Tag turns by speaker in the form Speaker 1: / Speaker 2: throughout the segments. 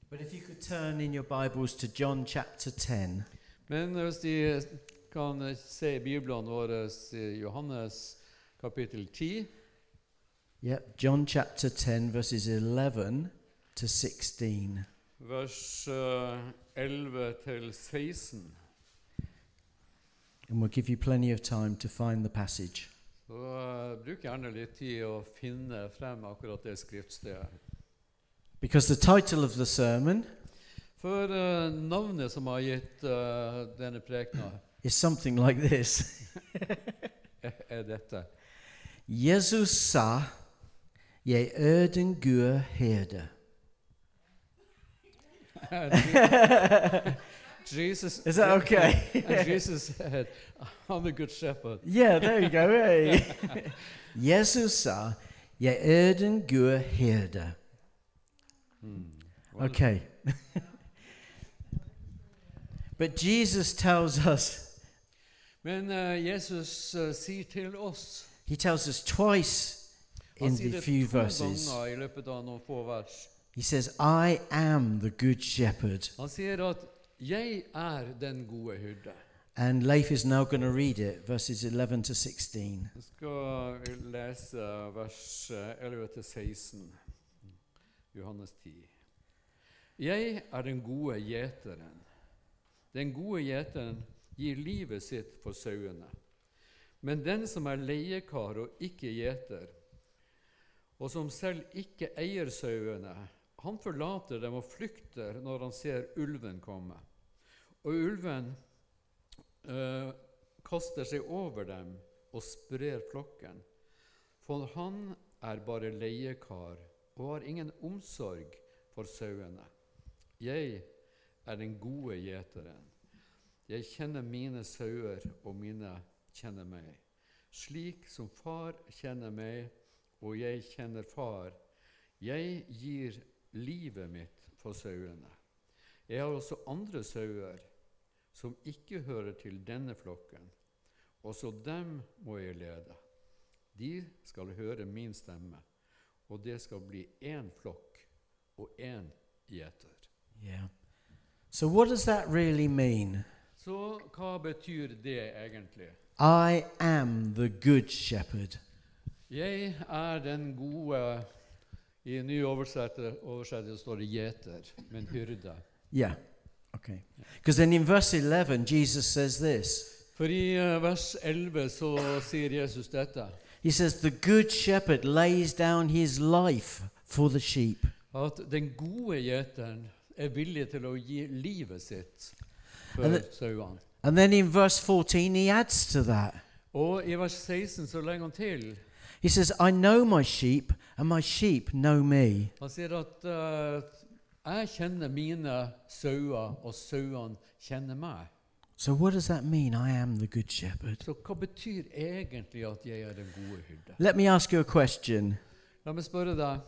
Speaker 1: But if you could turn in your Bibles to John chapter 10.
Speaker 2: Men hvis de kan se i Bibelen våre i Johannes kapittel 10,
Speaker 1: Yep, John chapter 10 verses 11 to 16.
Speaker 2: vers 11 til 16,
Speaker 1: And we'll give you plenty of time to find the passage.
Speaker 2: så bruk gjerne litt tid å finne frem akkurat det skriftstedet.
Speaker 1: Because the title of the sermon
Speaker 2: For navnet som har gitt denne prekena
Speaker 1: is something like this.
Speaker 2: dette.
Speaker 1: Jesus sa, jeg den gode herde.
Speaker 2: Jesus,
Speaker 1: Is that okay?
Speaker 2: and Jesus said, I'm the good shepherd.
Speaker 1: Yeah, there you go. Hey. Jesus sa, jeg den gode herde. Okay. But Jesus tells us,
Speaker 2: Men Jesus sier til oss,
Speaker 1: he tells us twice
Speaker 2: han
Speaker 1: in
Speaker 2: sier
Speaker 1: the
Speaker 2: det
Speaker 1: few
Speaker 2: 2
Speaker 1: verses.
Speaker 2: ganger i løpet av noen få vers.
Speaker 1: He says, I am the good shepherd.
Speaker 2: Han sier at jeg den gode hyrde.
Speaker 1: And Leif is now going to read it, verses 11 to 16.
Speaker 2: Jeg skal lese vers 11 til 16, Johannes 10. Jeg den gode gjeteren. Den gode gjeteren gir livet sitt for sauene. Men den som leiekar og ikke gjeter, og som selv ikke eier sauene, han forlater dem og flykter når han ser ulven komme. Og ulven kaster seg over dem og sprer flokken. For han bare leiekar og har ingen omsorg for sauene. Jeg den gode gjeteren. Jeg kjenner mine sauer, og mine kjenner meg. Slik som far kjenner meg, og jeg kjenner far. Jeg gir livet mitt for sauene. Jeg har også andre sauer som ikke hører til denne flokken. Også dem må jeg lede. De skal høre min stemme, og det skal bli en flokk og en gjeter.
Speaker 1: Yeah. So what does that really mean?
Speaker 2: Så hva betyr det egentlig?
Speaker 1: I am the good shepherd.
Speaker 2: Jeg den gode, i ny oversettelse står det gjeter, men hyrde.
Speaker 1: Yeah. Okay. Because then in verse 11, Jesus says this.
Speaker 2: For i vers 11 så sier Jesus dette.
Speaker 1: He says, the good shepherd lays down his life for the sheep.
Speaker 2: At den gode gjeteren villig til å gi livet sitt for sauene.
Speaker 1: And then in verse 14, he adds to that.
Speaker 2: Og i vers 16 så legger han til.
Speaker 1: He says, I know my sheep, and my sheep know me.
Speaker 2: Han sier at jeg kjenner mine sauer, og sauene kjenner meg.
Speaker 1: So what does that mean, I am the good shepherd?
Speaker 2: Så hva betyr egentlig at jeg den gode hyrde?
Speaker 1: Let me ask you a question.
Speaker 2: La meg spørre deg.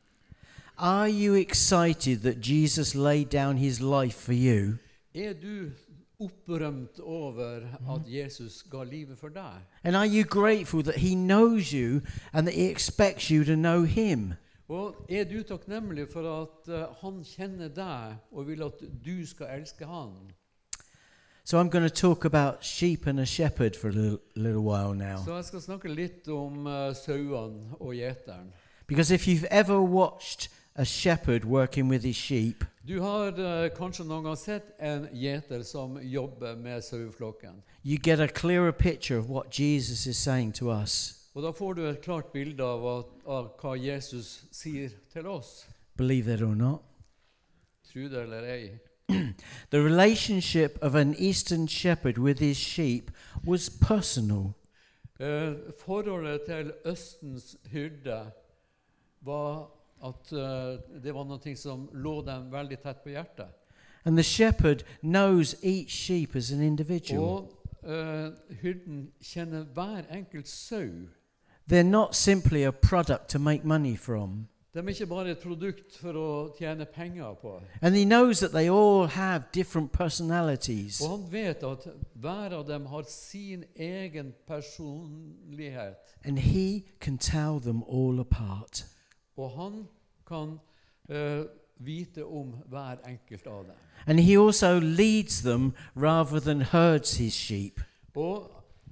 Speaker 1: Are you excited that Jesus laid down his life for you?
Speaker 2: Du opprømt over at Jesus ga livet for deg?
Speaker 1: And are you grateful that he knows you and that he expects you to know him?
Speaker 2: Og du takknemlig for at han kjenner deg og vil at du skal elske han?
Speaker 1: So I'm going to talk about sheep and a shepherd for a little while now.
Speaker 2: Så jeg skal snakke litt om sauene og gjeteren.
Speaker 1: Because if you've ever watched a shepherd working with his sheep,
Speaker 2: Du har kanskje noen gang sett en gjeter som jobber med saueflokken.
Speaker 1: you get a clearer picture of what Jesus is saying to us.
Speaker 2: Og da får du et klart bilde av hva Jesus sier til oss.
Speaker 1: Believe it or not.
Speaker 2: Tro det eller ei.
Speaker 1: The relationship of an eastern shepherd with his sheep was personal.
Speaker 2: Forholdet til Østens hyrde var at det var noe som lå dem veldig tett på hjertet.
Speaker 1: And the shepherd knows each sheep as an individual.
Speaker 2: Og hyrden kjenner hver enkelt sau.
Speaker 1: They're not simply a product to make money from.
Speaker 2: De ikke bare et produkt for å tjene penger på.
Speaker 1: And he knows that they all have different personalities.
Speaker 2: Og han vet at hver av dem har sin egen personlighet.
Speaker 1: And he can tell them all apart.
Speaker 2: Og han kan vite om hver enkelt av dem.
Speaker 1: And he also leads them rather than herds his sheep.
Speaker 2: Og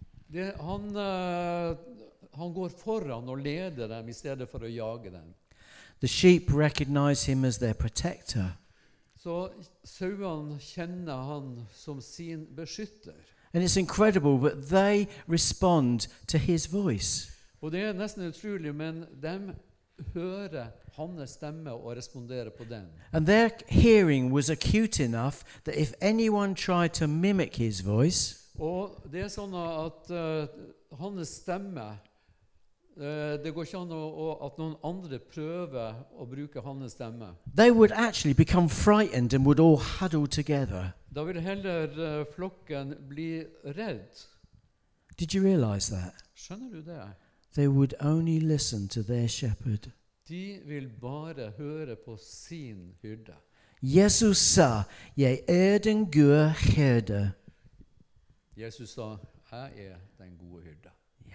Speaker 2: han går foran og leder dem i stedet for å jage dem.
Speaker 1: The sheep recognize him as their protector.
Speaker 2: Så sauene kjenner han som sin beskytter.
Speaker 1: And it's incredible, but they respond to his voice.
Speaker 2: Og det nesten utrolig, men de hører hans stemme og responderer på den.
Speaker 1: And their hearing was acute enough that if anyone tried to mimic his voice,
Speaker 2: Og det sånn at hans stemme, det går ikke an at noen andre prøver å bruke hans stemme.
Speaker 1: they would actually become frightened and would all huddle together.
Speaker 2: Da vil heller flokken bli redd.
Speaker 1: Did you realize that?
Speaker 2: Skjønner du det?
Speaker 1: They would only listen to their shepherd.
Speaker 2: De vil bare høre på sin hyrde.
Speaker 1: Jesus sa, jeg den gode herde.
Speaker 2: Jesus sa, jeg den gode hyrde.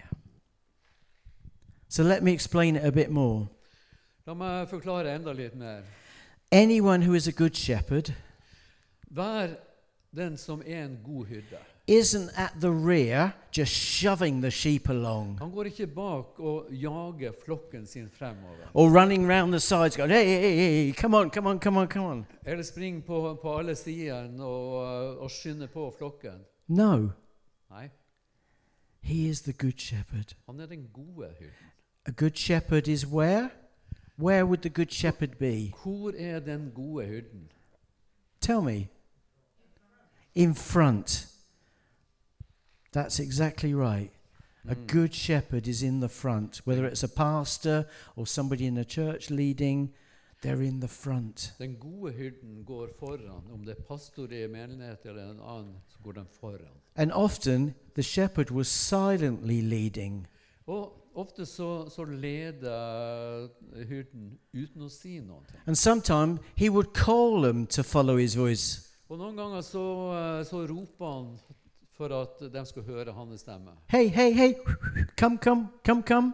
Speaker 1: So let me explain it a bit more.
Speaker 2: La meg forklare enda litt mer.
Speaker 1: Anyone who is a good shepherd
Speaker 2: Vær den som en god hyrde.
Speaker 1: isn't at the rear just shoving the sheep along
Speaker 2: Han går ikke bak og jager flokken sin fremover.
Speaker 1: or running round the sides going, hey, come on, come on, come on, come on.
Speaker 2: Eller springer på alle sidene og skynder på flokken.
Speaker 1: No,
Speaker 2: Nei,
Speaker 1: he is the good shepherd.
Speaker 2: han den gode hyrden.
Speaker 1: A good shepherd is where? Where would the good shepherd be?
Speaker 2: Hvor den gode hyrden?
Speaker 1: Tell me. In front. That's exactly right. A good shepherd is in the front. Whether it's a pastor or somebody in the church leading, they're in the front.
Speaker 2: Den gode hyrden går foran. Om det pastor i menighet eller en annen, så går den foran.
Speaker 1: And often the shepherd was silently leading.
Speaker 2: Og ofte så leder hyrden uten å si noe.
Speaker 1: And sometimes he would call them to follow his voice.
Speaker 2: Og noen ganger så roper han for at de skal høre hans stemme.
Speaker 1: Hey, hey, hey, come, come, come, come.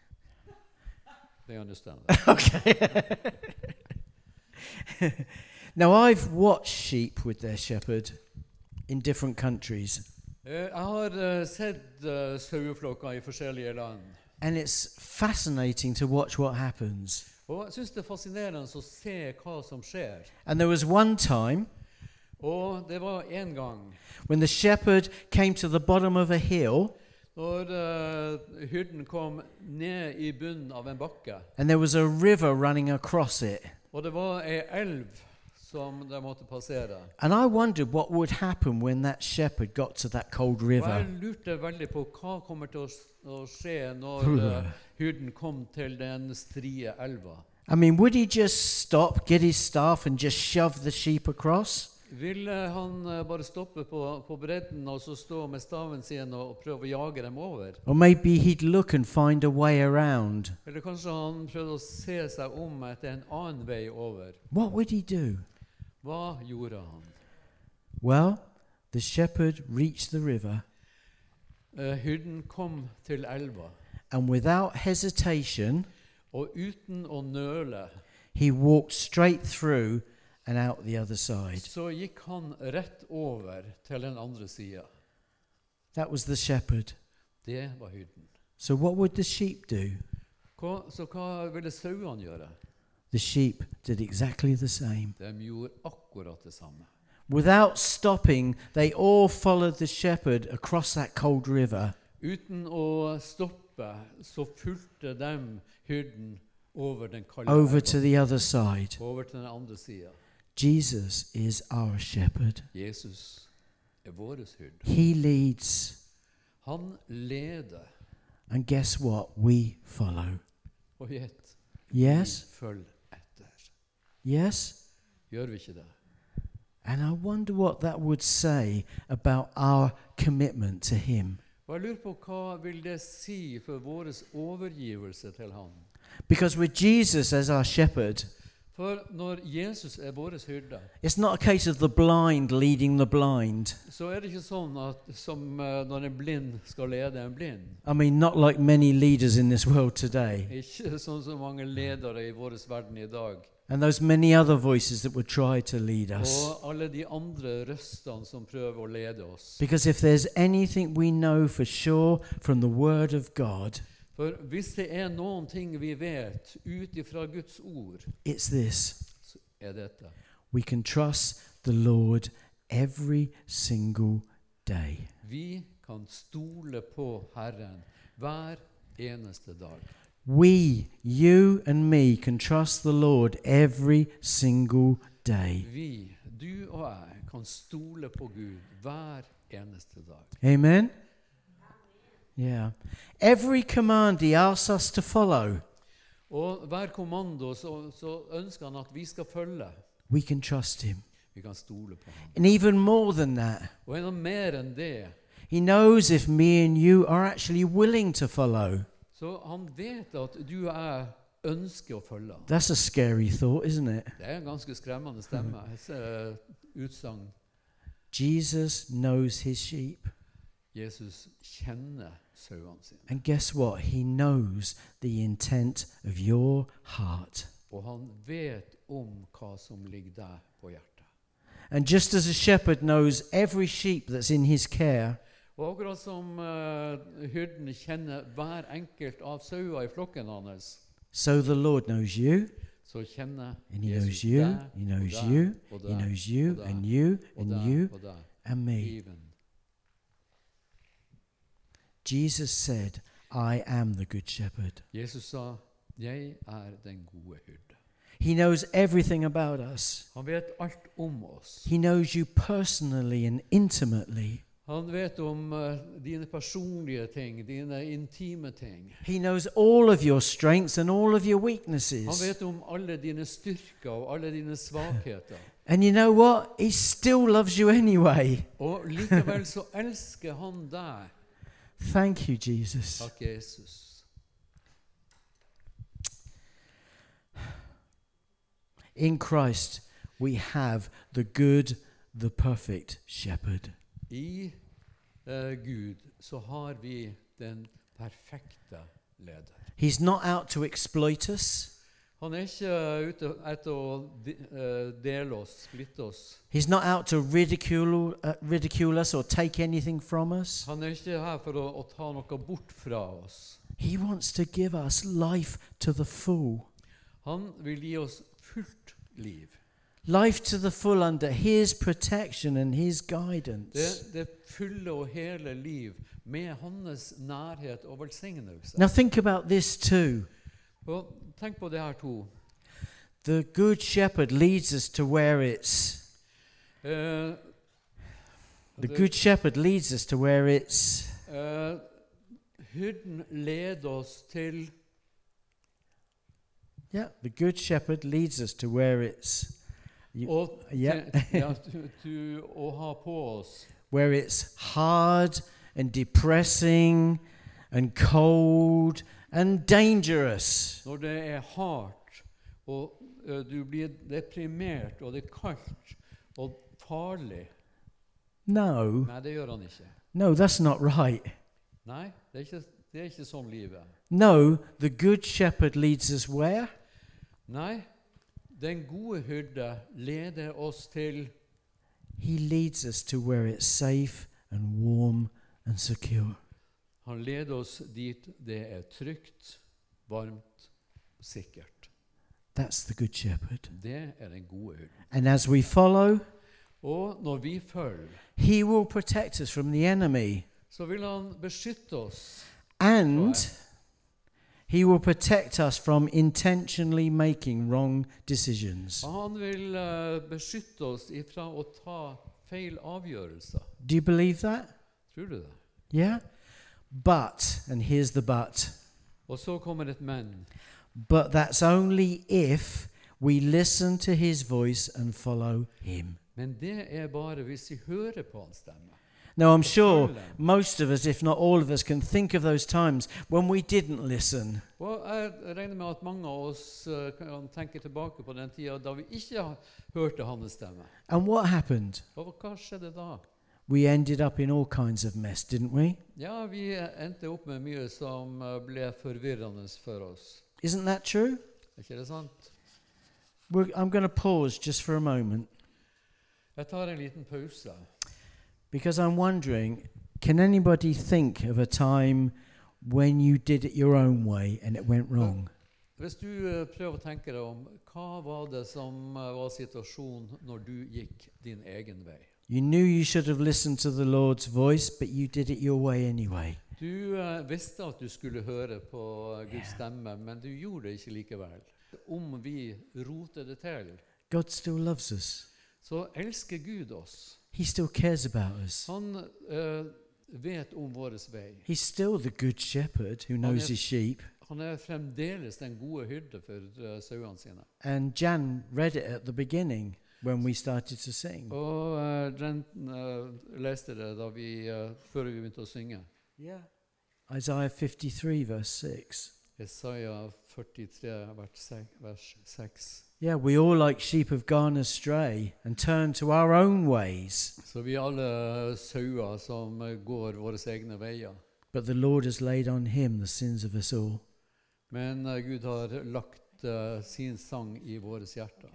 Speaker 2: They understand.
Speaker 1: Okay. Now, I've watched sheep with their shepherd in different countries.
Speaker 2: Jeg har sett saueflokker i forskjellige land.
Speaker 1: And it's fascinating to watch what happens.
Speaker 2: Og jeg synes det er fascinerende å se hva som skjer.
Speaker 1: And there was one time
Speaker 2: Og det var en gang
Speaker 1: when the shepherd came to the bottom of a hill
Speaker 2: når hyrden kom ned i bunnen av en bakke.
Speaker 1: and there was a river running across it.
Speaker 2: Og det var en elv som de måtte passere.
Speaker 1: And I wondered what would happen when that shepherd got to that cold
Speaker 2: Og jeg
Speaker 1: river.
Speaker 2: lurte veldig på hva kommer til å skje når hyrden kom til den strie elva.
Speaker 1: I mean, would he just stop, get his staff and just shove the sheep across?
Speaker 2: Ville han bare stoppe på bredden og så stå med staven sin og prøve å jage dem over?
Speaker 1: Or maybe he'd look and find a way around.
Speaker 2: Eller kanskje han prøvde å se seg om etter en annen vei over?
Speaker 1: What would he do?
Speaker 2: Hva gjorde han?
Speaker 1: Well, the shepherd reached the river,
Speaker 2: Hyrden kom til elva,
Speaker 1: and without hesitation,
Speaker 2: og uten å nøle,
Speaker 1: he walked straight through and out the other side.
Speaker 2: så gikk han rett over til den andre sida.
Speaker 1: That was the shepherd.
Speaker 2: Det var hyrden.
Speaker 1: So what would the sheep do?
Speaker 2: Så hva ville sauene gjøre?
Speaker 1: The sheep did exactly the same.
Speaker 2: De gjorde akkurat det samme.
Speaker 1: Without stopping, they all followed the shepherd across that cold river.
Speaker 2: Uten å stoppe, så fulgte de hyrden over den kalde
Speaker 1: Over to
Speaker 2: elva,
Speaker 1: the other side.
Speaker 2: over til den andre sida.
Speaker 1: Jesus is our shepherd.
Speaker 2: Jesus vår hyrde.
Speaker 1: He leads.
Speaker 2: Han leder,
Speaker 1: And guess what? We follow.
Speaker 2: og gjett,
Speaker 1: Yes?
Speaker 2: vi følger etter.
Speaker 1: Yes?
Speaker 2: Gjør vi ikke det?
Speaker 1: And I wonder what that would say about our commitment to him.
Speaker 2: Og jeg lurer på hva vil det si for vår overgivelse til han?
Speaker 1: Because with Jesus as our shepherd,
Speaker 2: For når Jesus er vår hyrde,
Speaker 1: it's not a case of the blind leading the blind.
Speaker 2: så er det ikke sånn at som når en blind skal lede en blind.
Speaker 1: I mean, not like many leaders in this world today.
Speaker 2: Ikke sånn som mange ledere i vår verden i dag.
Speaker 1: And those many other voices that would try to lead us.
Speaker 2: Og alle de andre røstene som prøver å lede oss.
Speaker 1: Because if there's anything we know for sure from the Word of God,
Speaker 2: For hvis det er noen ting vi vet ut ifra Guds ord,
Speaker 1: it's this.
Speaker 2: så er dette.
Speaker 1: We can trust the Lord every single day.
Speaker 2: Vi kan stole på Herren hver eneste dag.
Speaker 1: We, you and me, can trust the Lord every single day.
Speaker 2: Vi, du og jeg, kan stole på Gud hver eneste dag.
Speaker 1: Amen? Yeah. Every command he asks us to follow,
Speaker 2: Og hver kommando så ønsker han at vi skal følge.
Speaker 1: we can trust him.
Speaker 2: Vi kan stole på ham.
Speaker 1: And even more than that,
Speaker 2: Og enda mer enn det,
Speaker 1: he knows if me and you are actually willing to follow.
Speaker 2: så han vet at du og jeg ønsker å følge ham.
Speaker 1: That's a scary thought, isn't it?
Speaker 2: Det er en ganske skremmende stemme, utsagn.
Speaker 1: Jesus knows his sheep.
Speaker 2: Jesus kjenner sauene sine.
Speaker 1: And guess what? He knows the intent of your heart.
Speaker 2: Og han vet om hva som ligger deg på hjertet.
Speaker 1: And just as a shepherd knows every sheep that's in his care,
Speaker 2: Og akkurat som hyrden kjenner hver enkelt av sauer i flokken hans,
Speaker 1: so the Lord knows you,
Speaker 2: så kjenner
Speaker 1: and he
Speaker 2: Jesus
Speaker 1: knows you,
Speaker 2: deg,
Speaker 1: he knows
Speaker 2: og
Speaker 1: you,
Speaker 2: deg, og
Speaker 1: he
Speaker 2: deg,
Speaker 1: knows you,
Speaker 2: og deg,
Speaker 1: and you,
Speaker 2: og
Speaker 1: and
Speaker 2: deg,
Speaker 1: you,
Speaker 2: og deg,
Speaker 1: and me.
Speaker 2: even.
Speaker 1: Jesus said, I am the good shepherd.
Speaker 2: Jesus sa, jeg er den gode hyrde.
Speaker 1: He knows everything about us.
Speaker 2: Han vet alt om oss.
Speaker 1: He knows you personally and intimately.
Speaker 2: Han vet om dine personlige ting, dine intime ting.
Speaker 1: He knows all of your strengths and all of your weaknesses.
Speaker 2: Han vet om alle dine styrker og alle dine svakheter.
Speaker 1: And you know what? He still loves you anyway.
Speaker 2: Og likevel så elsker han deg.
Speaker 1: Thank you, Jesus.
Speaker 2: Takk, Jesus.
Speaker 1: In Christ, we have the good, the perfect shepherd.
Speaker 2: I Gud så har vi den perfekte leder.
Speaker 1: He's not out to exploit us.
Speaker 2: Han er ikke ute etter å dele oss, splitte oss.
Speaker 1: He's not out to ridicule us or take anything from us.
Speaker 2: Han er ikke her for å ta noe bort fra oss.
Speaker 1: He wants to give us life to the full.
Speaker 2: Han vil gi oss fullt liv.
Speaker 1: Life to the full under his protection and his guidance.
Speaker 2: Det fulle og hele liv med hans nærhet og velsignelse.
Speaker 1: Now think about this too.
Speaker 2: Og tenk på det her to.
Speaker 1: The good shepherd leads us to where it's... The good shepherd leads us to where it's...
Speaker 2: Hyrden leder oss til...
Speaker 1: Yeah, the good shepherd leads us to where it's...
Speaker 2: Og til å ha på oss.
Speaker 1: Where it's hard and depressing and cold and dangerous.
Speaker 2: Når det er hardt, og du blir deprimert, og det er kaldt og farlig.
Speaker 1: No.
Speaker 2: Nei, det gjør han ikke.
Speaker 1: No, that's not right.
Speaker 2: Nei, det er ikke sånn livet.
Speaker 1: No, the good shepherd leads us where?
Speaker 2: Nei, den gode hyrde leder oss til...
Speaker 1: He leads us to where it's safe and warm and secure.
Speaker 2: Han leder oss dit det er trygt, varmt, sikkert.
Speaker 1: That's the good shepherd.
Speaker 2: Det er den gode hyrden.
Speaker 1: And as we follow,
Speaker 2: Og når vi følger,
Speaker 1: he will protect us from the enemy.
Speaker 2: så vil han beskytte oss.
Speaker 1: And he will protect us from intentionally making wrong decisions.
Speaker 2: Han vil beskytte oss ifra å ta feil avgjørelser.
Speaker 1: Do you believe that?
Speaker 2: Tror du det?
Speaker 1: Yeah? But, and here's the but,
Speaker 2: Og så kommer et men.
Speaker 1: but that's only if we listen to his voice and follow him.
Speaker 2: Men det er bare hvis vi hører på hans stemme.
Speaker 1: Now, I'm sure
Speaker 2: følge.
Speaker 1: most of us, if not all of us, can think of those times when we didn't listen.
Speaker 2: Og jeg regner med at mange av oss kan tenke tilbake på den tida da vi ikke hørte hans stemme.
Speaker 1: And what happened?
Speaker 2: Og hva skjedde da?
Speaker 1: We ended up in all kinds of mess, didn't we?
Speaker 2: Ja, vi endte opp med mye som ble forvirrende for oss.
Speaker 1: Isn't that true?
Speaker 2: Er ikke det sant?
Speaker 1: I'm going to pause just for a moment
Speaker 2: Jeg tar en liten pause.
Speaker 1: because I'm wondering, can anybody think of a time when you did it your own way and it went wrong?
Speaker 2: Hvis du prøver å tenke deg om, hva var det som var situasjonen når du gikk din egen vei?
Speaker 1: You knew you should have listened to the Lord's voice, but you did it your way anyway.
Speaker 2: Du visste at du skulle høre på Guds stemme, men du gjorde det ikke likevel. Om vi roter det til,
Speaker 1: God still loves us.
Speaker 2: så elsker Gud oss.
Speaker 1: He still cares about us.
Speaker 2: Han vet om vår vei.
Speaker 1: He's still the good shepherd who knows his sheep.
Speaker 2: Han fremdeles den gode hyrde for sauene sine.
Speaker 1: And Jan read it at the beginning when we started to sing.
Speaker 2: Og den leste det da før vi begynte å synge.
Speaker 1: Yeah. Isaiah 53 verse 6.
Speaker 2: Jesaja 43 vers 6.
Speaker 1: Yeah, we all like sheep have gone astray and turned to our own ways.
Speaker 2: Så vi alle sauer som går våre egne veier.
Speaker 1: But the Lord has laid on him the sins of us all.
Speaker 2: Men Gud har lagt sin sang i våre hjerter.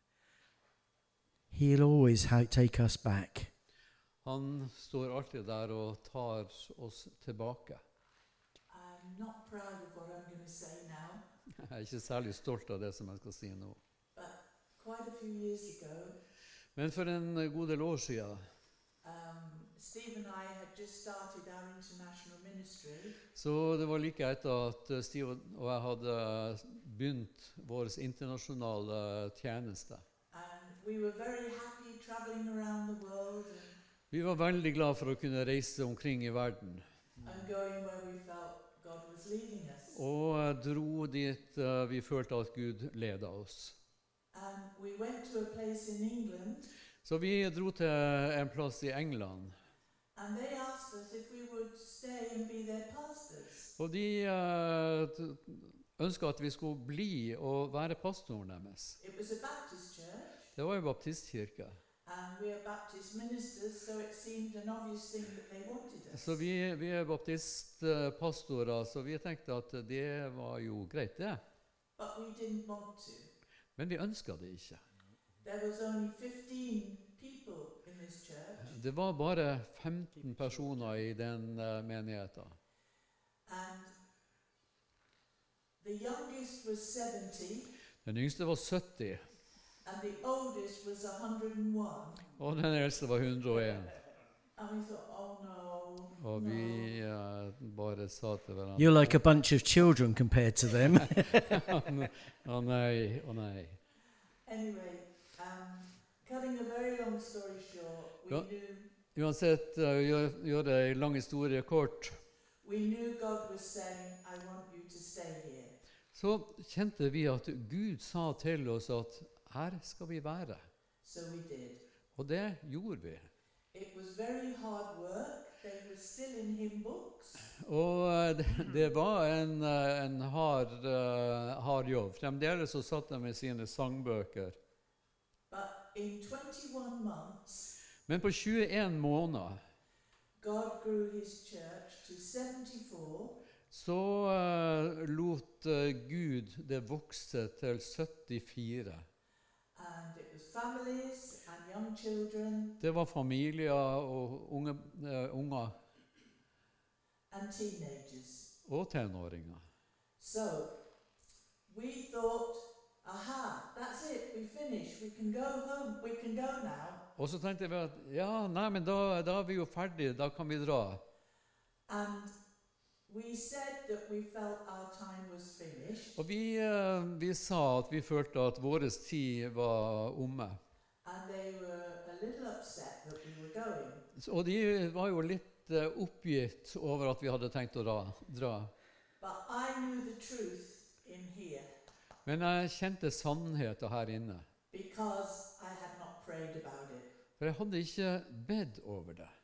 Speaker 1: He'll always take us back.
Speaker 2: Han står alltid der og tar oss tilbake.
Speaker 3: I'm not proud of what I'm going to say now,
Speaker 2: Jeg ikke særlig stolt av det som jeg skal si nå.
Speaker 3: but quite a few years ago,
Speaker 2: Men for en god del år siden,
Speaker 3: Steve and I had just started our international ministry,
Speaker 2: så det var like etter at Steve og jeg hadde begynt vår internasjonale tjeneste.
Speaker 3: and we were very happy traveling around the world
Speaker 2: Vi var veldig glad for å kunne reise omkring i verden,
Speaker 3: and going where we felt God was leading us.
Speaker 2: og dro dit vi følte at Gud ledet oss.
Speaker 3: And we went to a place in England,
Speaker 2: Så vi dro til en plass i England,
Speaker 3: and they asked us if we would stay and be their pastors.
Speaker 2: og de ønsket at vi skulle bli og være pastoren deres.
Speaker 3: It was a Baptist church,
Speaker 2: Det var en baptistkirke.
Speaker 3: and we are Baptist ministers, so it seemed an obvious thing that they wanted us.
Speaker 2: Så vi er baptistpastorer, så vi tenkte at det var jo greit det.
Speaker 3: But we didn't want to.
Speaker 2: Men vi ønsket det ikke.
Speaker 3: There was only 15 people in this church,
Speaker 2: Det var bare 15 personer i den menigheten.
Speaker 3: and the youngest was 70,
Speaker 2: Den yngste var 70,
Speaker 3: and the oldest was 101.
Speaker 2: og den eldste var 101.
Speaker 3: And we thought, oh no,
Speaker 2: Og
Speaker 3: no.
Speaker 2: vi bare sa til hverandre,
Speaker 1: You're like a bunch of children compared to them.
Speaker 2: å nei, å nei.
Speaker 3: Anyway, cutting a very long story short, we
Speaker 2: Ja.
Speaker 3: knew
Speaker 2: Uansett, gjøre en lang historie kort,
Speaker 3: God was saying, I want you to stay here.
Speaker 2: så kjente vi at Gud sa til oss at her skal vi være.
Speaker 3: So we did.
Speaker 2: Og det gjorde vi.
Speaker 3: It was very hard work. They were still in hymn books.
Speaker 2: Og det var en hard jobb. Fremdeles så satt de med sine sangbøker.
Speaker 3: But in 21 months,
Speaker 2: Men på 21 måneder
Speaker 3: God grew his church to 74,
Speaker 2: så lot Gud det vokse til 74.
Speaker 3: and it was families and young children
Speaker 2: Det var familier og unger
Speaker 3: and teenagers.
Speaker 2: og tenåringer.
Speaker 3: So we thought, aha, that's it, we finished, we can go home, we can go now.
Speaker 2: Og så tenkte vi at ja, nei, men da er vi jo ferdige, da kan vi dra.
Speaker 3: And we said that we felt our time was finished,
Speaker 2: Og vi sa at vi følte at vår tid var omme.
Speaker 3: and they were a little upset that we were going.
Speaker 2: Og de var jo litt oppgitt over at vi hadde tenkt å dra.
Speaker 3: But I knew the truth in here
Speaker 2: Men jeg kjente sannheten her inne.
Speaker 3: because I had not prayed about it.
Speaker 2: For jeg hadde ikke bedt over det.
Speaker 3: I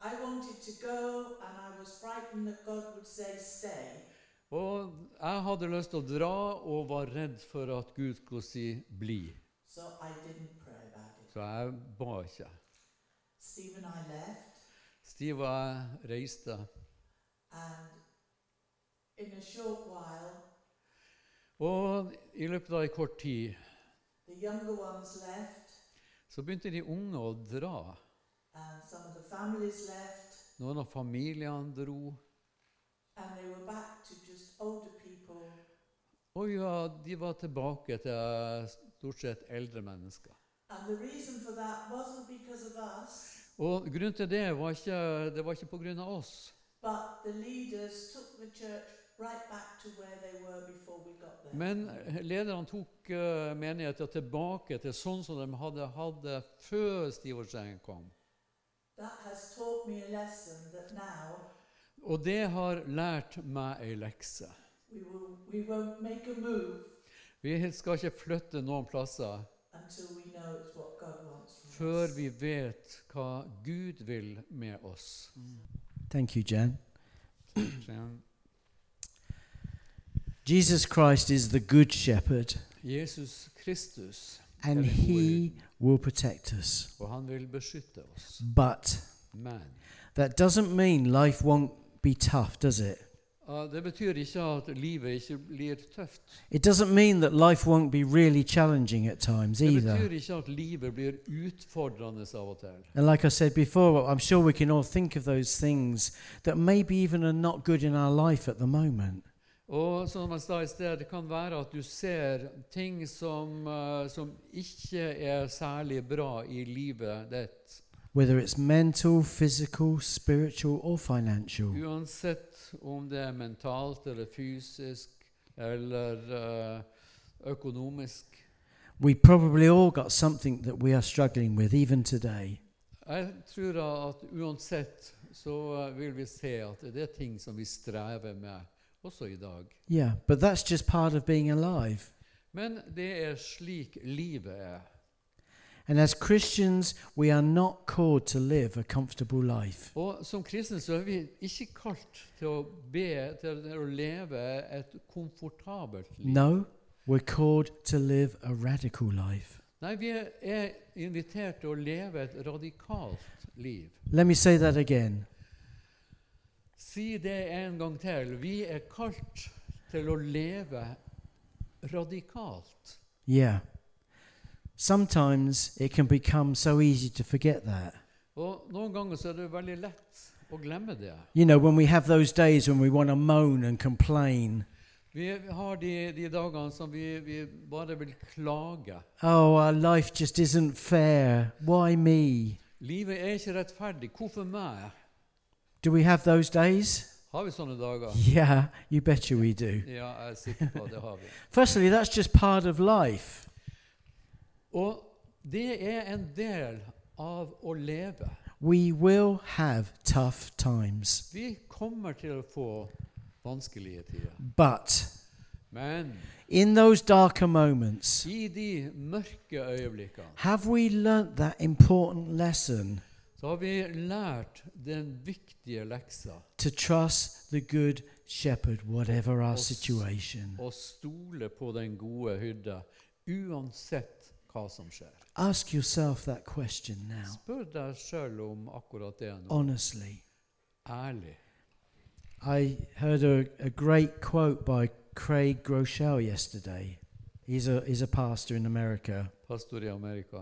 Speaker 3: I wanted to go, and I was frightened that God would say, stay.
Speaker 2: Og jeg hadde lyst til å dra og var redd for at Gud skulle si 'bli'.
Speaker 3: So I didn't pray about it.
Speaker 2: Så jeg ba ikke.
Speaker 3: Steve and I left,
Speaker 2: Steve og jeg reiste,
Speaker 3: and in a short while,
Speaker 2: og i løpet av en kort tid
Speaker 3: the younger ones left,
Speaker 2: så begynte de unge å dra.
Speaker 3: and some of the families left,
Speaker 2: Noen av familiene dro.
Speaker 3: and they were back to just older people.
Speaker 2: Og ja, de var tilbake til stort sett eldre mennesker.
Speaker 3: And the reason for that wasn't because of us,
Speaker 2: Og grunnen til det var ikke på grunn av oss.
Speaker 3: but the leaders took the church right back to where they were before we got there.
Speaker 2: Men lederne tok menigheten tilbake til sånn som de hadde før Steve og Jane kom.
Speaker 3: That has taught me a lesson that now
Speaker 2: Og det har lært meg en lekse.
Speaker 3: we won't make a move
Speaker 2: Vi skal ikke flytte noen plasser
Speaker 3: until we know it's what God wants from
Speaker 2: før
Speaker 3: us.
Speaker 2: vi vet hva Gud vil med oss.
Speaker 1: Thank you, Jan.
Speaker 2: Jane.
Speaker 1: Jesus Christ is the good shepherd,
Speaker 2: Jesus Kristus,
Speaker 1: and he will protect us.
Speaker 2: og han vil beskytte oss.
Speaker 1: But
Speaker 2: Men
Speaker 1: that doesn't mean life won't be tough, does it?
Speaker 2: det betyr ikke at livet ikke blir tøft.
Speaker 1: It doesn't mean that life won't be really challenging at times
Speaker 2: Det
Speaker 1: either.
Speaker 2: betyr ikke at livet blir utfordrende av og til.
Speaker 1: And like I said before, I'm sure we can all think of those things that maybe even are not good in our life at the moment.
Speaker 2: Og som jeg sa i sted, det kan være at du ser ting som ikke er særlig bra i livet ditt.
Speaker 1: Whether it's mental, physical, spiritual, or financial.
Speaker 2: Uansett om det er mentalt eller fysisk eller økonomisk.
Speaker 1: We probably all got something that we are struggling with even today.
Speaker 2: Jeg tror at uansett så vil vi se at det er ting som vi strever med også i dag.
Speaker 1: Yeah, but that's just part of being alive.
Speaker 2: Men det er slik livet er.
Speaker 1: And as Christians, we are not called to live a comfortable life.
Speaker 2: Og som kristne så er vi ikke kalt til å leve et komfortabelt liv.
Speaker 1: No, we're called to live a radical life.
Speaker 2: Nei, vi er invitert til å leve et radikalt liv.
Speaker 1: Let me say that again.
Speaker 2: Si det en gang til. Vi er kalt til å leve radikalt.
Speaker 1: Yeah. Sometimes it can become so easy to forget that.
Speaker 2: Og noen ganger så er det veldig lett å glemme det.
Speaker 1: You know, when we have those days when we want to moan and complain.
Speaker 2: Vi har de dagene som vi bare vil klage.
Speaker 1: Oh, our life just isn't fair. Why me?
Speaker 2: Livet er ikke rettferdig. Hvorfor meg?
Speaker 1: Do we have those days?
Speaker 2: Har vi sånne dager?
Speaker 1: Yeah, you betcha we do.
Speaker 2: Ja, jeg er sikker på at det har vi.
Speaker 1: Firstly, that's just part of life.
Speaker 2: Og det er en del av å leve.
Speaker 1: We will have tough times.
Speaker 2: Vi kommer til å få vanskelige tider.
Speaker 1: But
Speaker 2: Men
Speaker 1: in those darker moments,
Speaker 2: i de mørke øyeblikkene
Speaker 1: have we learnt that important lesson
Speaker 2: så har vi lært den viktige leksa
Speaker 1: to trust the good shepherd, whatever our
Speaker 2: Os-
Speaker 1: situation?
Speaker 2: å stole på den gode hyrde uansett hva som skjer.
Speaker 1: Ask yourself that question now,
Speaker 2: Spør deg selv om akkurat det nå.
Speaker 1: honestly.
Speaker 2: Ærlig.
Speaker 1: I heard a great quote by Craig Groeschel yesterday. He's a pastor in America.
Speaker 2: Pastor i Amerika.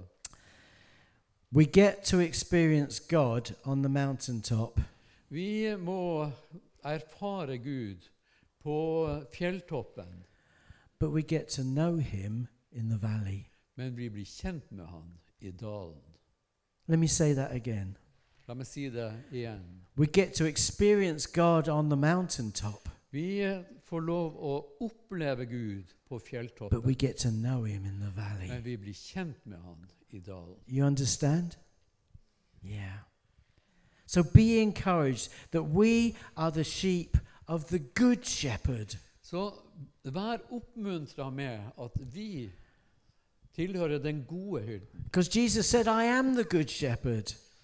Speaker 1: We get to experience God on the mountaintop,
Speaker 2: Vi må erfare Gud på fjelltoppen,
Speaker 1: but we get to know him in the valley.
Speaker 2: men vi blir kjent med han i dalen.
Speaker 1: Let me say that again.
Speaker 2: La meg si det igjen.
Speaker 1: We get to experience God on the mountaintop,
Speaker 2: Vi får lov å oppleve Gud på
Speaker 1: but we
Speaker 2: fjelltoppen,
Speaker 1: get to know him in the valley.
Speaker 2: men vi blir kjent med han i dalen.
Speaker 1: You understand? Yeah. So be encouraged that we are the sheep of the good shepherd.
Speaker 2: Så vær oppmuntret med at vi tilhører den gode hyrden.
Speaker 1: Because Jesus said, I am the good shepherd.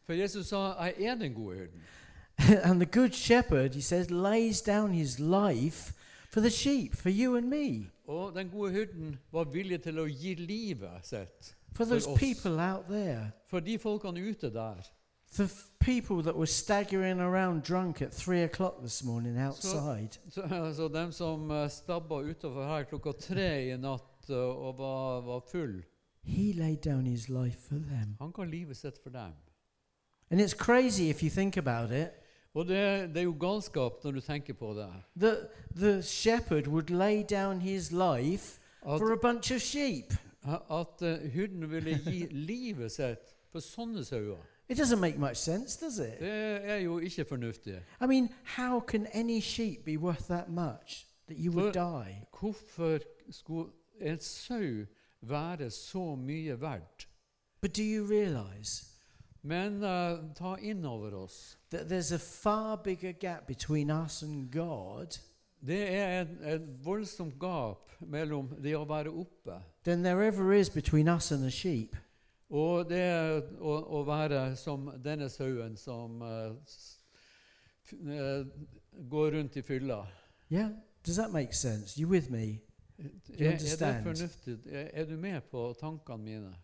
Speaker 2: For Jesus sa, 'Jeg er den gode hyrden'.
Speaker 1: And the good shepherd, he says, lays down his life for the sheep, for you and me,
Speaker 2: Og den gode hyrden var villig til å gi livet sitt
Speaker 1: for those
Speaker 2: oss.
Speaker 1: people out there,
Speaker 2: For de folkene ute der.
Speaker 1: the people that were staggering around drunk at 3:00 this morning outside.
Speaker 2: Så dem som stabba utover her klokka 3 i natt og var full,
Speaker 1: He laid down his life for them.
Speaker 2: han ga livet sitt for dem.
Speaker 1: And it's crazy if you think about it.
Speaker 2: Og det er jo galskap når du tenker på det.
Speaker 1: The shepherd would lay down his life for a bunch of sheep.
Speaker 2: At hyrden ville gi livet sitt for sånne sauer.
Speaker 1: It doesn't make much sense, does it?
Speaker 2: Det er jo ikke fornuftig.
Speaker 1: I mean, how can any sheep be worth that much that you would die?
Speaker 2: Hvorfor skulle en sau være så mye verdt?
Speaker 1: But do you realize
Speaker 2: Men ta inn over oss.
Speaker 1: that there's a far bigger gap between us and God
Speaker 2: Det er et voldsomt gap mellom det å være oppe
Speaker 1: than there ever is between us and the sheep?
Speaker 2: og det å være som denne sauen som går rundt i fylla.
Speaker 1: Yeah? Does that make sense? You with me?
Speaker 2: Er
Speaker 1: understand?
Speaker 2: det fornuftig? Er du med på tankene mine?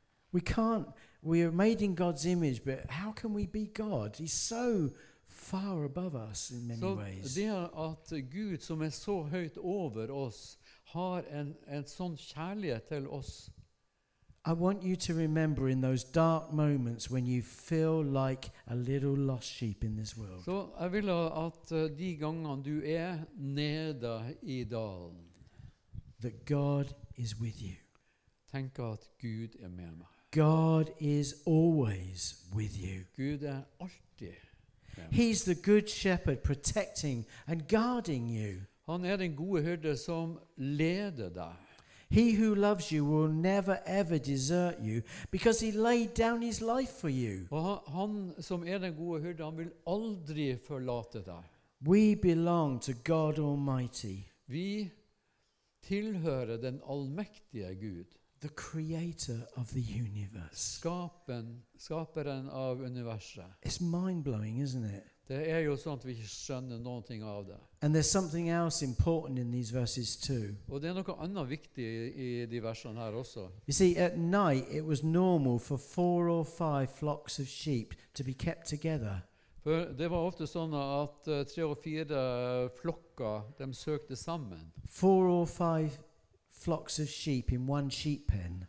Speaker 1: We are made in God's image, but how can we be God? He's so far above us in many
Speaker 2: Så
Speaker 1: ways.
Speaker 2: det at Gud, som er så høyt over oss, har en sånn kjærlighet til oss.
Speaker 1: I want you to remember in those dark moments when you feel like a little lost sheep in this world.
Speaker 2: Så jeg vil at de gangene du er nede i dalen,
Speaker 1: That God is with you.
Speaker 2: tenk at Gud er med meg.
Speaker 1: God is always with you.
Speaker 2: Gud er alltid med meg.
Speaker 1: He's the good shepherd protecting and guarding you.
Speaker 2: Han er den gode hyrde som leder deg.
Speaker 1: He who loves you will never ever desert you because he laid down his life for you.
Speaker 2: Og han som er den gode hyrde, han vil aldri forlate deg.
Speaker 1: We belong to God Almighty,
Speaker 2: Vi tilhører den allmektige Gud,
Speaker 1: the creator of the universe.
Speaker 2: skaperen av universet.
Speaker 1: It's mind-blowing, isn't it?
Speaker 2: Det er jo sånn at vi ikke skjønner noen ting av det.
Speaker 1: And there's something else important in these verses too.
Speaker 2: Og det er noe annet viktig i de versene her også.
Speaker 1: You see, at night it was normal for 4 or 5 flocks of sheep to be kept together.
Speaker 2: For det var ofte sånn at 3 og 4 flokker, de søkte sammen.
Speaker 1: 4 or 5 flocks of sheep in one sheep pen.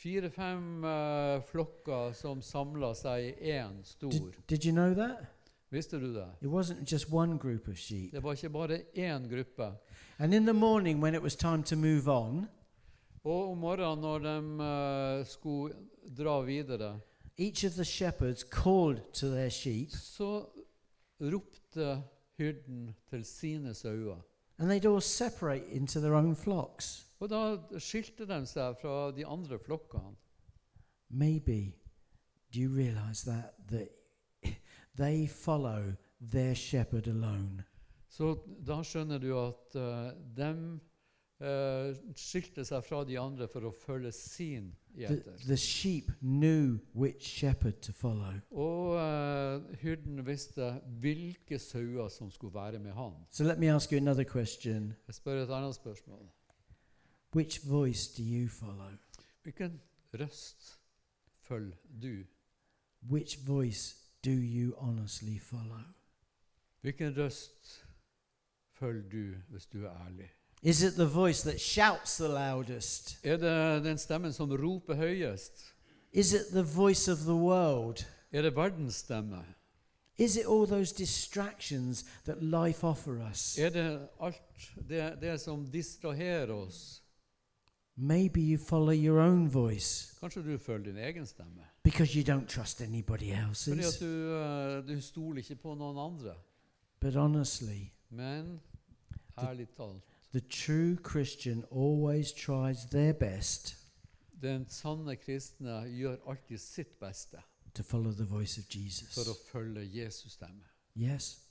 Speaker 2: 4-5 flokker som samlet seg i en stor.
Speaker 1: Did you know that?
Speaker 2: Visste du det?
Speaker 1: It wasn't just one group of sheep.
Speaker 2: Det var ikke bare én gruppe.
Speaker 1: And in the morning when it was time to move on,
Speaker 2: Og om morgenen når de skulle dra videre,
Speaker 1: each of the shepherds called to their sheep,
Speaker 2: så ropte hyrden til sine sauer.
Speaker 1: and they'd all separate into their own flocks.
Speaker 2: Og da skilte de seg fra de andre flokkene.
Speaker 1: Maybe, do you realize that they follow their shepherd alone?
Speaker 2: Så da skjønner du at de skilte seg fra de andre for å følge sin gjeter.
Speaker 1: The sheep knew which shepherd to follow.
Speaker 2: Og hyrden visste hvilke sauer som skulle være med han.
Speaker 1: So let me ask you another question.
Speaker 2: Jeg spør et annet spørsmål.
Speaker 1: Which voice do you follow?
Speaker 2: Hvilken røst følger du?
Speaker 1: Which voice do you honestly follow?
Speaker 2: Hvilken røst følger du hvis du er ærlig?
Speaker 1: Is it the voice that shouts the loudest?
Speaker 2: Er det den stemmen som roper høyest?
Speaker 1: Is it the voice of the world?
Speaker 2: Er det verdens stemme?
Speaker 1: Is it all those distractions that life offers us?
Speaker 2: Er det alt det som distraherer oss?
Speaker 1: Maybe you follow your own voice
Speaker 2: Kanskje du følger din egen stemme?
Speaker 1: because you don't trust anybody
Speaker 2: Fordi
Speaker 1: else's.
Speaker 2: at du stoler ikke på noen andre.
Speaker 1: But honestly,
Speaker 2: Men ærlig talt,
Speaker 1: the true Christian always tries their best
Speaker 2: den sanne kristne gjør alltid sitt beste
Speaker 1: to follow the voice of
Speaker 2: for
Speaker 1: Jesus.
Speaker 2: å følge Jesus stemme.
Speaker 1: Yes.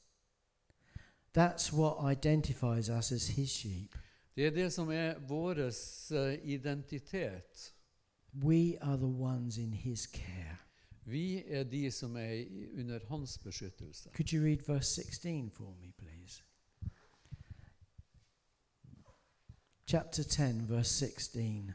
Speaker 1: That's what identifies us as his sheep.
Speaker 2: Det er det som er vår identitet.
Speaker 1: We are the ones in his care.
Speaker 2: Vi er de som er under hans beskyttelse.
Speaker 1: Could you read verse 16 for me, please? Chapter 10, verse 16.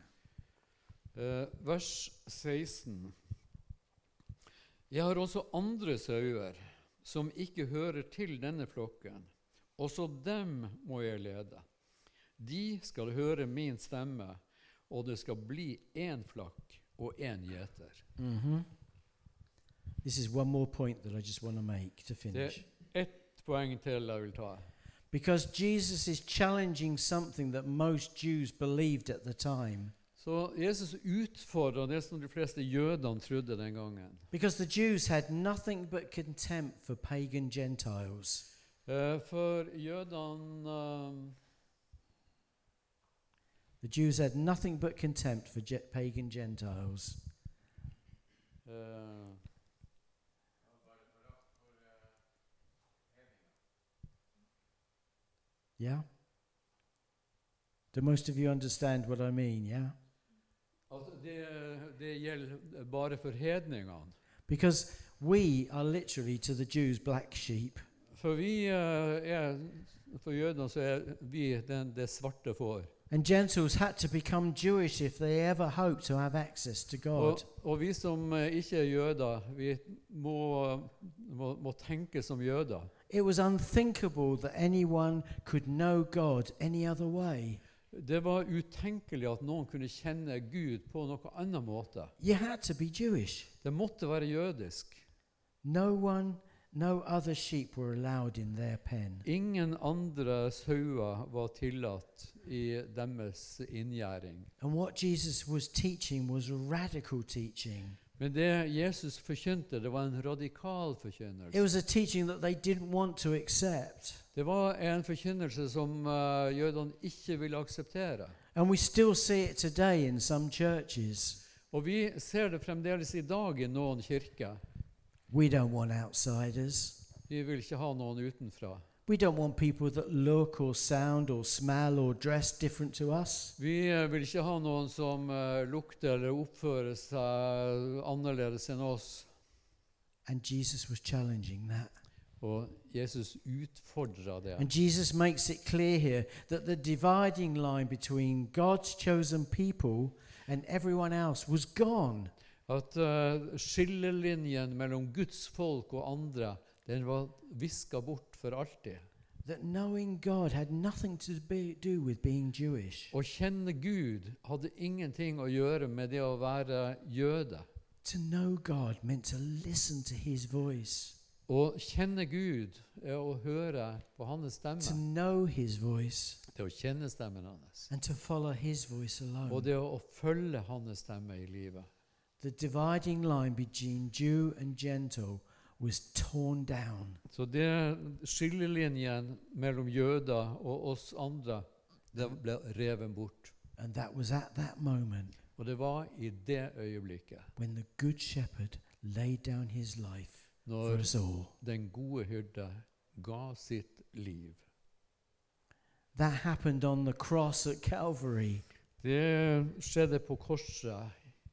Speaker 2: Vers 16. Jeg har også andre sauer som ikke hører til denne flokken. Også dem må jeg lede. De skal høre min stemme, og det skal bli en flokk og en gjeter.
Speaker 1: This is one more point that I just want to make to
Speaker 2: Det
Speaker 1: finish.
Speaker 2: er ett poeng til jeg vil ta.
Speaker 1: Because Jesus is challenging something that most Jews believed at the time.
Speaker 2: Så Jesus utfordrer det som de fleste jødene trodde den gangen.
Speaker 1: Because the Jews had nothing but contempt for pagan Gentiles.
Speaker 2: For jødene
Speaker 1: The Jews had nothing but contempt for pagan Gentiles. Yeah? Do most of you understand what I mean, yeah?
Speaker 2: Altså det gjelder bare for hedningene.
Speaker 1: Because we are literally to the Jews black sheep.
Speaker 2: For for jødene så er vi det svarte får.
Speaker 1: And Gentiles had to become Jewish if they ever hoped to have access to God.
Speaker 2: Og vi som ikke er jøder, vi må tenke som jøder.
Speaker 1: It was unthinkable that anyone could know God any other way.
Speaker 2: Det var utenkelig at noen kunne kjenne Gud på noen annen måte.
Speaker 1: You had to be Jewish.
Speaker 2: Det måtte være jødisk.
Speaker 1: No other sheep were allowed in their pen.
Speaker 2: Ingen andre sauer var tillatt i deres inngjerding.
Speaker 1: And what Jesus was teaching was a radical teaching.
Speaker 2: Men det Jesus forkynte, det var en radikal
Speaker 1: It
Speaker 2: forkynnelse.
Speaker 1: was a teaching that they didn't want to accept.
Speaker 2: Det var en forkynnelse som jødene ikke ville akseptere.
Speaker 1: And we still see it today in some churches.
Speaker 2: Og vi ser det fremdeles i dag i noen kirker.
Speaker 1: We don't want outsiders.
Speaker 2: Vi vil ikke ha noen utenfra.
Speaker 1: We don't want people that look or sound or smell or dress different to us.
Speaker 2: Vi vil ikke ha noen som lukter eller oppfører seg annerledes enn oss.
Speaker 1: And Jesus was challenging that.
Speaker 2: Og Jesus utfordrer det.
Speaker 1: And Jesus makes it clear here that the dividing line between God's chosen people and everyone else was gone.
Speaker 2: At skillelinjen mellom Guds folk og andre, den var visket bort for alltid.
Speaker 1: That knowing God had nothing to do with being Jewish.
Speaker 2: Å kjenne Gud hadde ingenting å gjøre med det å være jøde.
Speaker 1: To know God meant to listen to his voice.
Speaker 2: Å kjenne Gud er å høre på hans
Speaker 1: To
Speaker 2: stemme.
Speaker 1: know his voice
Speaker 2: Det å kjenne stemmen hans.
Speaker 1: and to follow his voice
Speaker 2: Og
Speaker 1: alone.
Speaker 2: det å følge hans stemme i livet.
Speaker 1: The dividing line between Jew and Gentile was torn down.
Speaker 2: Så det skillelinjen mellom jøder og oss andre, det ble revet bort.
Speaker 1: And that was at that moment
Speaker 2: Og det var i det øyeblikket
Speaker 1: when the good shepherd laid down his life for
Speaker 2: når
Speaker 1: us all.
Speaker 2: den gode hyrde ga sitt liv.
Speaker 1: That happened on the cross at Calvary.
Speaker 2: Det skjedde på korset.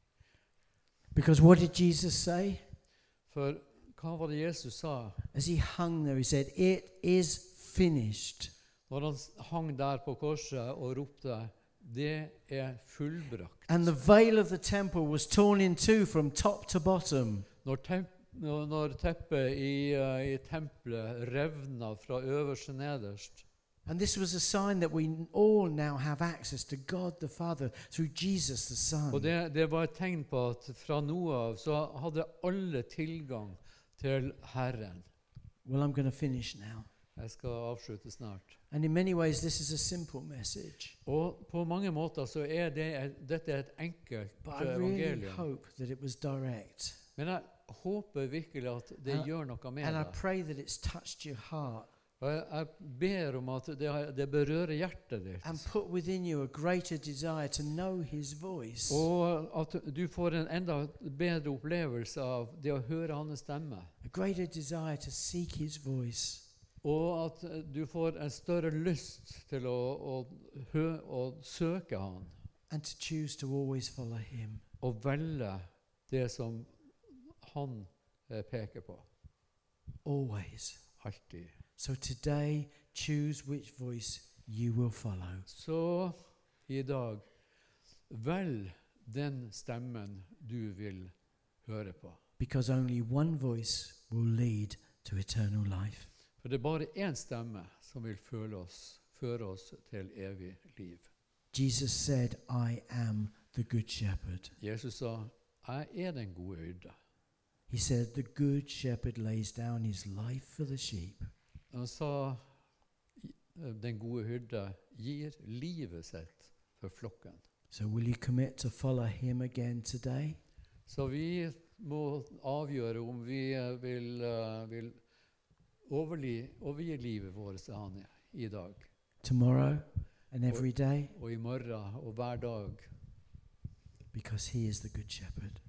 Speaker 1: Because what did Jesus say?
Speaker 2: For hva var det Jesus sa?
Speaker 1: As he hung there, he said, "It is finished."
Speaker 2: Når han hang der på korset og ropte, det er fullbrakt.
Speaker 1: And the veil of the temple was torn in two from top to bottom.
Speaker 2: Når teppet i tempelet revna fra øverst til nederst.
Speaker 1: And this was a sign that we all now have access to God the Father through Jesus the Son.
Speaker 2: Og det var et tegn på at fra nå av så hadde alle tilgang til Herren.
Speaker 1: Well, I'm going to finish now.
Speaker 2: Jeg skal avslutte snart.
Speaker 1: And in many ways, this is a simple message.
Speaker 2: Og på mange måter så er dette et enkelt
Speaker 1: But I really
Speaker 2: evangelium.
Speaker 1: hope that it was direct.
Speaker 2: Men jeg håper virkelig at det gjør noe med
Speaker 1: And I
Speaker 2: deg.
Speaker 1: pray that it's touched your heart
Speaker 2: Og jeg ber om at det berører hjertet ditt.
Speaker 1: and put within you a greater desire to know his voice.
Speaker 2: Og at du får en enda bedre opplevelse av det å høre hans stemme.
Speaker 1: A greater desire to seek his voice.
Speaker 2: Og at du får en større lyst til å søke han.
Speaker 1: And to choose to always follow him.
Speaker 2: Og velge det som han peker på.
Speaker 1: Always.
Speaker 2: Alltid.
Speaker 1: So today, choose which voice you will follow.
Speaker 2: Så i dag, velg den stemmen du vil høre på.
Speaker 1: Because only one voice will lead to eternal life.
Speaker 2: For det er bare én stemme som vil føre oss til evig liv.
Speaker 1: Jesus said, I am the good shepherd.
Speaker 2: Jesus sa, jeg er den gode hyrde.
Speaker 1: He said, the good shepherd lays down his life for the sheep.
Speaker 2: Han sa, den gode hyrde gir livet sitt for flokken.
Speaker 1: So will you commit to follow him again today?
Speaker 2: Så vi må avgjøre om vi vil overgi livet vårt til han i dag,
Speaker 1: Tomorrow and every day?
Speaker 2: og i morgen og hver dag.
Speaker 1: Because he is the good shepherd.